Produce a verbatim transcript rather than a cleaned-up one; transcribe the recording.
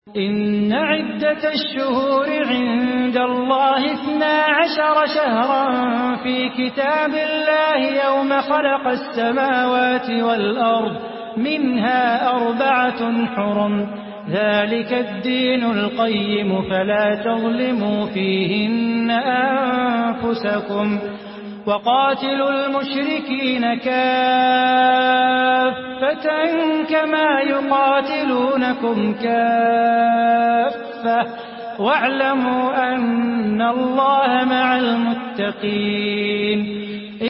إن عدة الشهور عند الله اثنا عشر شهرا في كتاب الله يوم خلق السماوات والأرض منها أربعة حرم ذلك الدين القيم فلا تظلموا فيهن أنفسكم وقاتلوا المشركين كافة كما يقاتلونكم كافة واعلموا أن الله مع المتقين.